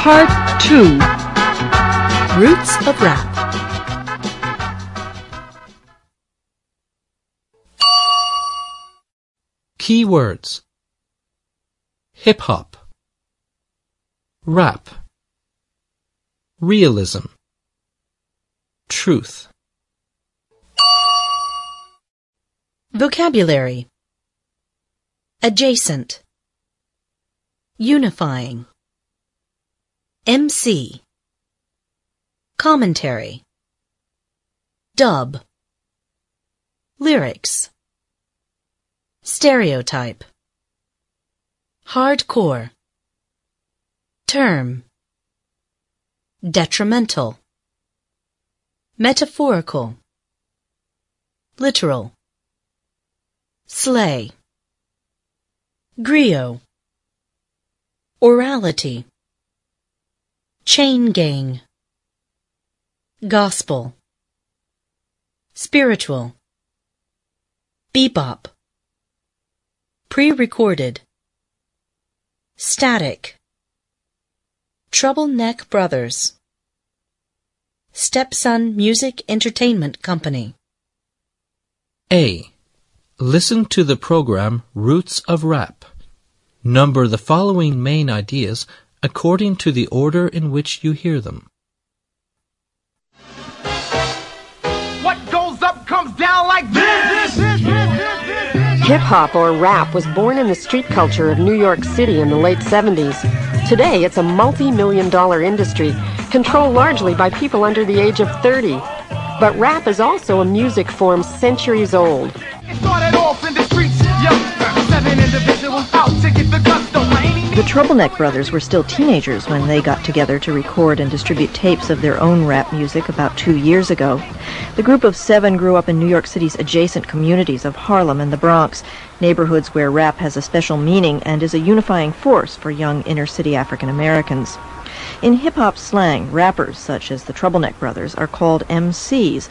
Part 2. Roots of Rap. Keywords: hip-hop, rap, realism, truth. Vocabulary: adjacent, unifying, MC, commentary, dub, lyrics, stereotype, hardcore, term, detrimental, metaphorical, literal, slay, griot, orality, chain gang, gospel, spiritual, bebop, pre-recorded, static, Trouble Neck Brothers, Stepson Music Entertainment Company. A. Listen to the program Roots of Rap. Number the following main ideas according to the order in which you hear them. What goes up comes down like this. Hip-hop, or rap, was born in the street culture of New York City in the late 70s. Today, it's a multi-million-dollar industry, controlled largely by people under the age of 30. But rap is also a music form centuries old. It started off in the streets, 7 individuals out to get the gusto. The Trouble Neck Brothers were still teenagers when they got together to record and distribute tapes of their own rap music about 2 years ago. The group of 7 grew up in New York City's adjacent communities of Harlem and the Bronx, neighborhoods where rap has a special meaning and is a unifying force for young inner-city African Americans. In hip-hop slang, rappers such as the Trouble Neck Brothers are called MCs.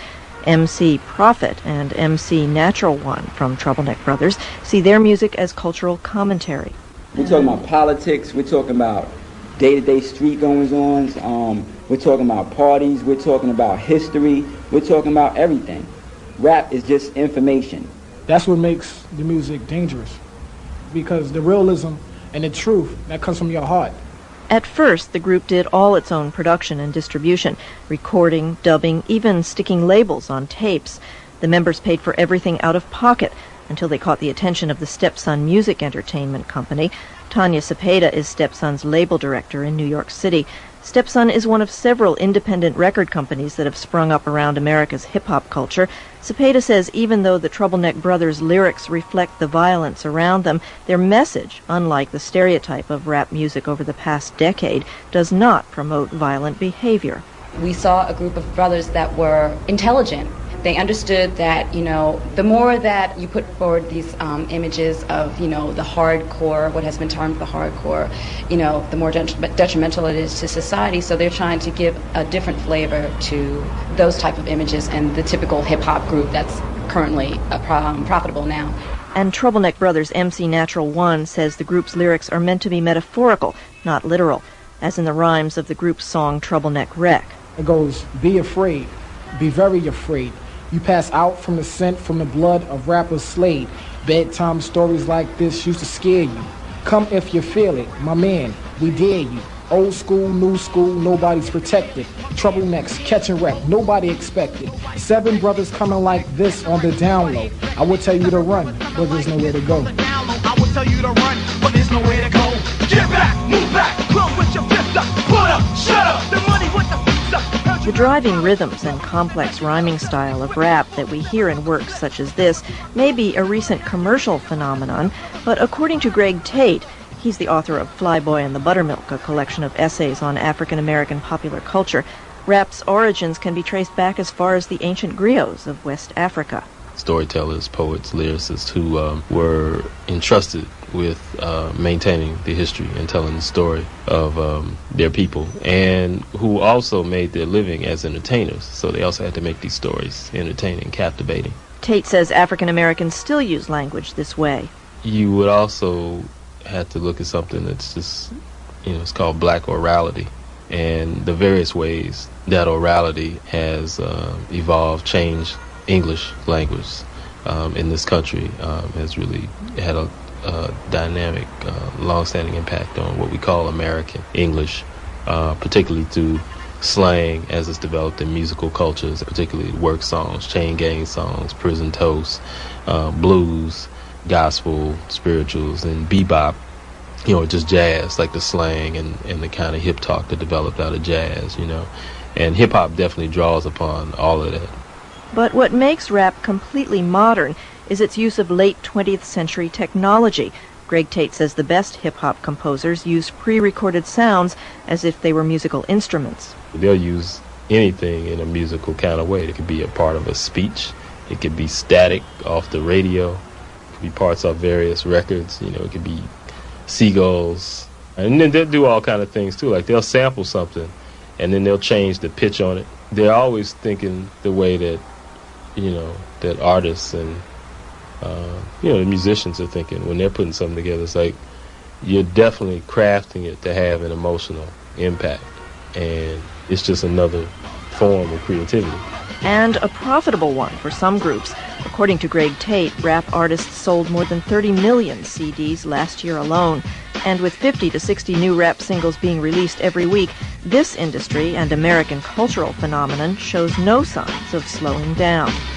MC Prophet and MC Natural One from Trouble Neck Brothers see their music as cultural commentary. We're talking about politics, we're talking about day-to-day street goings-ons, we're talking about parties, we're talking about history, we're talking about everything. Rap is just information. That's what makes the music dangerous, because the realism and the truth, that comes from your heart. At first, the group did all its own production and distribution, recording, dubbing, even sticking labels on tapes. The members paid for everything out of pocket, until they caught the attention of the Stepson Music Entertainment Company. Tanya Cepeda is Stepson's label director in New York City. Stepson is one of several independent record companies that have sprung up around America's hip-hop culture. Cepeda says even though the Trouble Neck Brothers' lyrics reflect the violence around them, their message, unlike the stereotype of rap music over the past decade, does not promote violent behavior. We saw a group of brothers that were intelligent. They understood that, the more that you put forward these images of, the hardcore, what has been termed the hardcore, the more detrimental it is to society. So they're trying to give a different flavor to those type of images and the typical hip-hop group that's currently profitable now. And Trouble Neck Brothers' MC Natural One says the group's lyrics are meant to be metaphorical, not literal, as in the rhymes of the group's song Trouble Neck Wreck. It goes, be afraid, be very afraid. You pass out from the scent from the blood of rappers slayed. Bedtime stories like this used to scare you. Come if you feel it, my man, we dare you. Old school, new school, nobody's protected. Trouble necks, catch and wreck, nobody expected. 7 brothers coming like this on the down low. I would tell you to run, but there's nowhere to go. I will tell you to run, but there's nowhere to go. Get back, move back, club with your fist up, put up, shut up, the money with the fist up. The driving rhythms and complex rhyming style of rap that we hear in works such as this may be a recent commercial phenomenon, but according to Greg Tate, he's the author of Flyboy and the Buttermilk, a collection of essays on African American popular culture, rap's origins can be traced back as far as the ancient griots of West Africa. Storytellers, poets, lyricists who were entrusted with maintaining the history and telling the story of their people, and who also made their living as entertainers. So they also had to make these stories entertaining, captivating. Tate says African Americans still use language this way. You would also have to look at something that's just, it's called black orality. and the various ways that orality has evolved, changed English language in this country has really had a dynamic, long-standing impact on what we call American English, particularly through slang as it's developed in musical cultures, particularly work songs, chain gang songs, prison toasts, blues, gospel, spirituals, and bebop, just jazz, like the slang and the kind of hip talk that developed out of jazz, and hip hop definitely draws upon all of that. But what makes rap completely modern is its use of late 20th century technology. Greg Tate says the best hip-hop composers use pre-recorded sounds as if they were musical instruments. They'll use anything in a musical kind of way. It could be a part of a speech. It could be static off the radio. It could be parts of various records. It could be seagulls. And then they'll do all kind of things, too. Like they'll sample something, and then they'll change the pitch on it. They're always thinking the way that, that artists and the musicians are thinking when they're putting something together. It's like you're definitely crafting it to have an emotional impact, and it's just another form of creativity. And a profitable one for some groups. According to Greg Tate, rap artists sold more than 30 million CDs last year alone. And with 50 to 60 new rap singles being released every week, this industry and American cultural phenomenon shows no signs of slowing down.